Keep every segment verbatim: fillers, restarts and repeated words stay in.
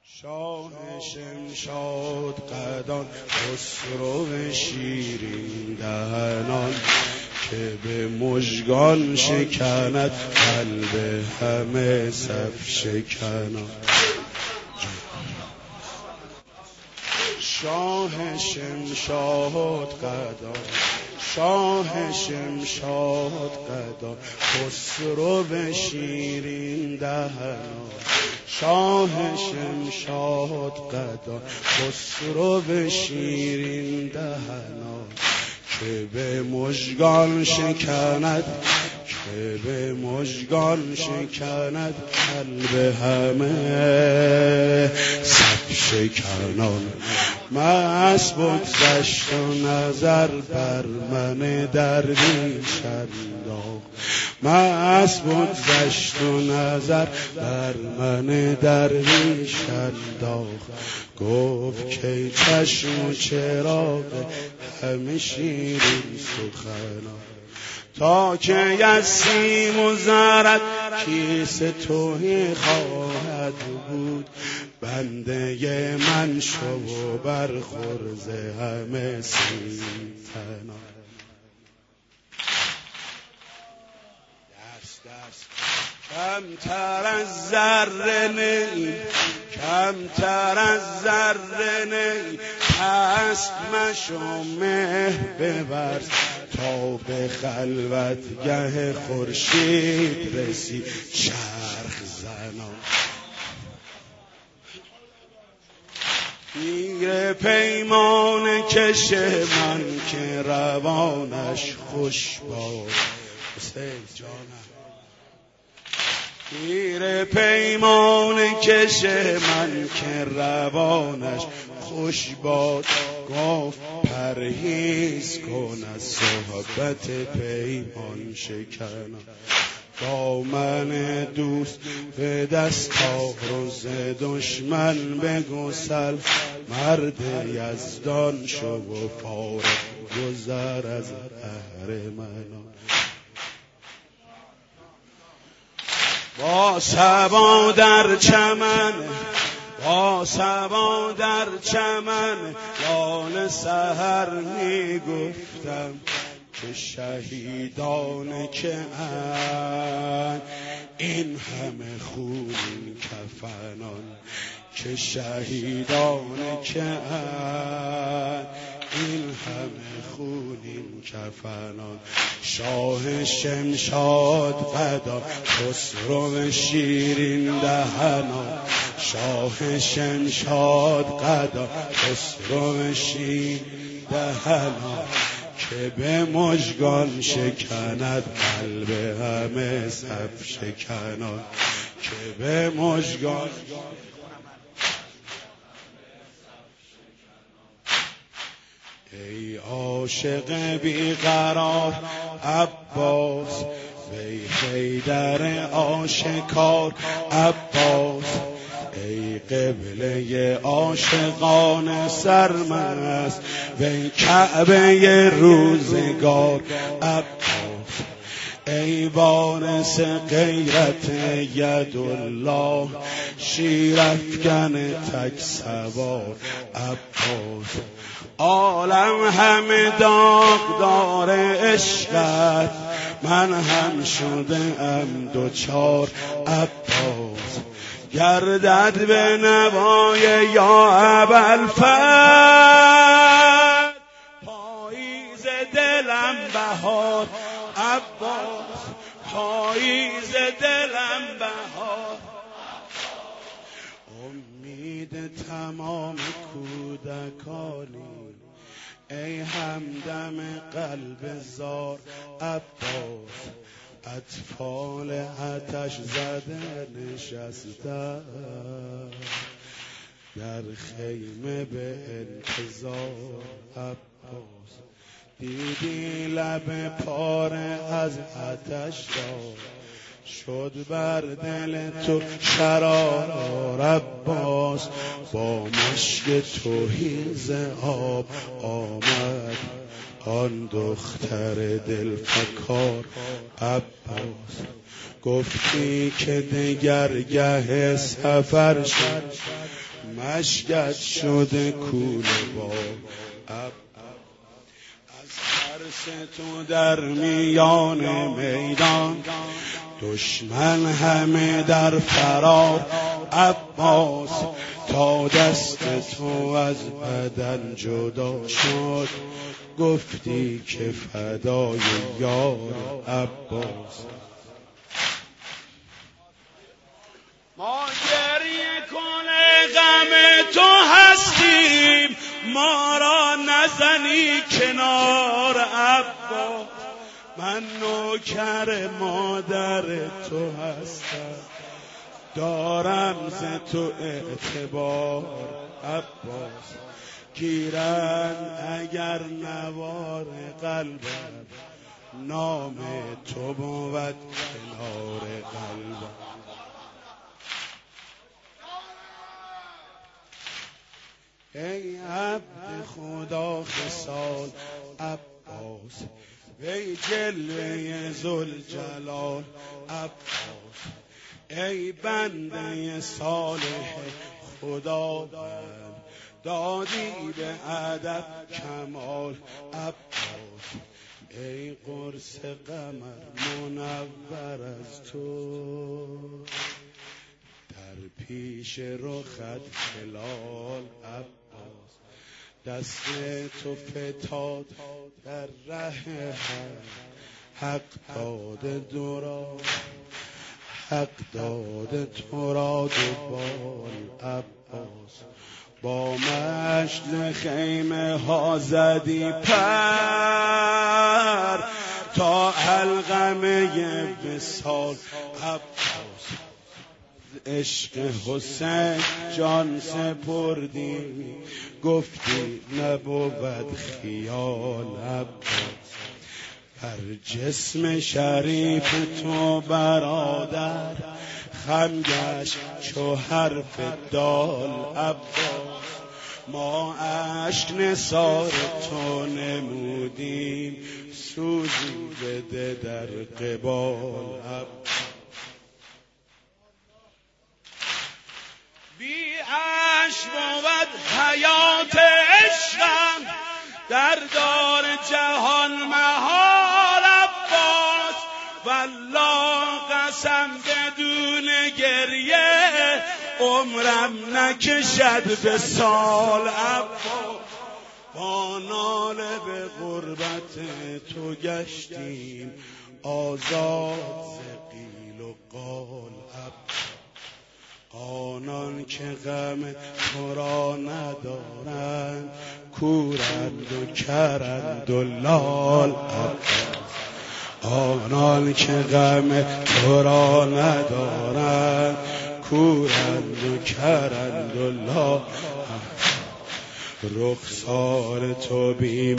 شاه شمشاد قدان خسرو شیرین دهنان که به مژگان شکند قلب همه صف شکنان. شاه شمشاد قدان شاه شمشاد قدان خسرو شیرین دهنان شاه شمشاد قدان خسرو شیرین دهنان که به مژگان شکند که به مژگان شکند قلب همه صف شکنان. مست بگذشت و نظر بر من درویش انداخت مست بگذشت و نظر بر من درویش انداخت گفت که چشم و چراغ همه شیرین سخنان تا که از سیم و زرت کیس توهی خواهد بود بنده من شو و برخورز همه سیم تنان. دست دست کمتر از ذره نی کمتر از ذره نی پست مشو مهر ببرز تا به خلوتگه خورشید رسی چرخ زنان. پیر پیمان کش من که روانش خوش باد حسین جانم پیر پیمان کش من که روانش خوش باد گفت پرهیز کن از صحبت پیمان شکنان. دامن دوست به دست آور و ز دشمن بگسل مرد یزدان شو و فارغ گذر از اهرمنان. با صبا در چمن با صبا در چمن لال سحر می گفتم که شهیدان که اند این همه خون کفنان که شهیدان که اند این همه خونین کفنان. شاه شمشاد قدان خسرو شیرین دهنان شاه شمشاد قدان خسرو شیرین دهنان که به مژگان شکند قلب همه صف شکنان که به مژگان. ای عاشق بیقرار عباس وی حیدر آشکار عباس ای قبله عاشقان سرمست وی کعبه روزگار عباس ای وارث غیرت یدالله شیرافکن تک سوار عباس عالم همه داغدار عشقت من هم شده ام دوچار عباس گردد به نوای یا ابوالفضل پاییز دلم بهار عباس پاییز دلم بهار. امید تمام کودکانی ای همدم قلب زار عباس اطفال آتش زده نشسته در خیمه به انتظار عباس دیدی لب پاره از آتش را شد بر دل تو شرار عباس با مشک تهی ز آب آمد آن دختر دلفکار عباس گفتی که دگر گه سفر شد مشگت شده کوله با اب از ترس تو در میان میدان دشمن همه در فرار عباس تا دست تو از بدن جدا شد گفتی که فدای یار عباس ما گریه کنه غم تو هستیم ما را نزنی کنار عباس من نوکر مادر تو هستم دارم ز تو اعتبار عباس گیرن اگر نوار قلبم نام تو بود کنار قلبم ای عبد خدا خصال عباس ای جلوه ذوالجلال عباس ای بنده صالح خدا بند دادی به ادب کمال عباس ای قرص قمر منور از تو در پیش رخت هلال عباس دست تو فتاد در ره حق داد دورا حق داد تو را دوبال عباس با مشت خیمه ها زدی پر تا علقمه وصال عباس عشق حسین جان سپردی گفتی نبود خیال عباس بر جسم شریف تو برادر خم گشت چو حرف دال عباس ما اشک نثار تو نمودیم سوزی بده در قبال عباس بی عشق بود حیات عشقم در دار جهان محال عباس والله قسم بدون گریه عمرم نکشد به سال عباس با ناله به غربت تو گشتیم آزاد ز قیل و قال عباس آنان که غم تو را ندارند کورند و کرند و لال عباس آنان که غم تو را ندارند کورند و کرند و لال رخسار تو بی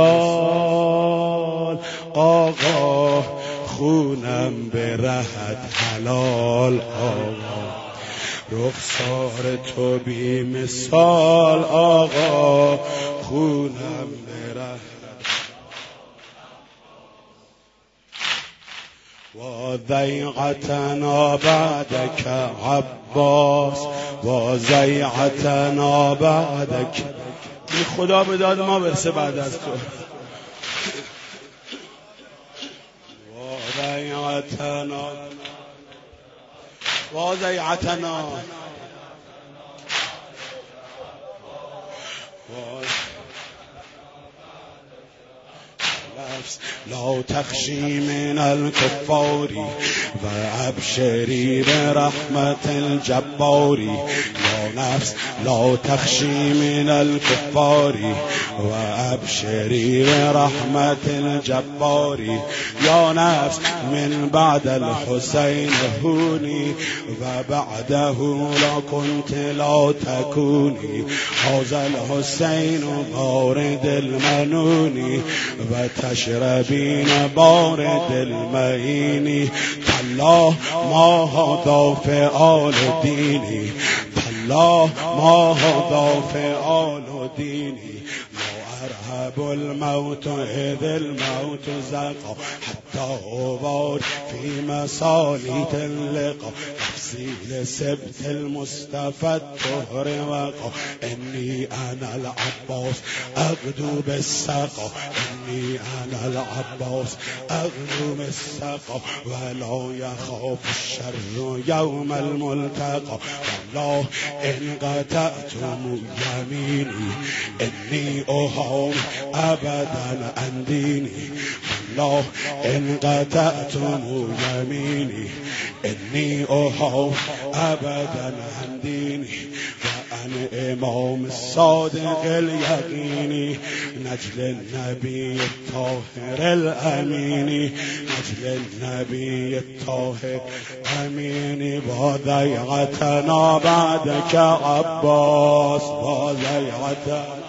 مثال آقا خونم به رهت حلال آقا رخسار تو بی مثال آقا خونم به رهت و ضیعتنا بعدک عباس و ضیعتنا بعدک این خدا به داد ما برسه بعد از تو و ضیعتنا و ضیعتنا لا تخشی من الكفار و ابشری برحمت الجبار یا نفس لا تخشی من الكفار و ابشری برحمت الجبار یا نفس من بعد الحسین هونی و بعده لا كنت لا تكونی هذا الحسین بارد المنونی و تشربین بارد المعینی تالله ما هذا فعال دینی تالله ما هذا فعال دینی أرهب الموت إذ الموت زقى حتى أبار في مساليت اللقى سيل سبت المصطفى الطهر وقع إني أنا العباس أغدو بالسقا إني أنا العباس أغدو بالسقا ولو يخاف الشر يوم الملتقى والله إن قطعتم يميني إني أهون أبدا عن ديني والله إن قطعتم يميني إني أهون أبدا عن ديني وأنا إمام الصادق اليقيني نجل النبي الطاهر الأمين نجل النبي الطاهر أمين بضيعتنا بعدك عباس بضيعتنا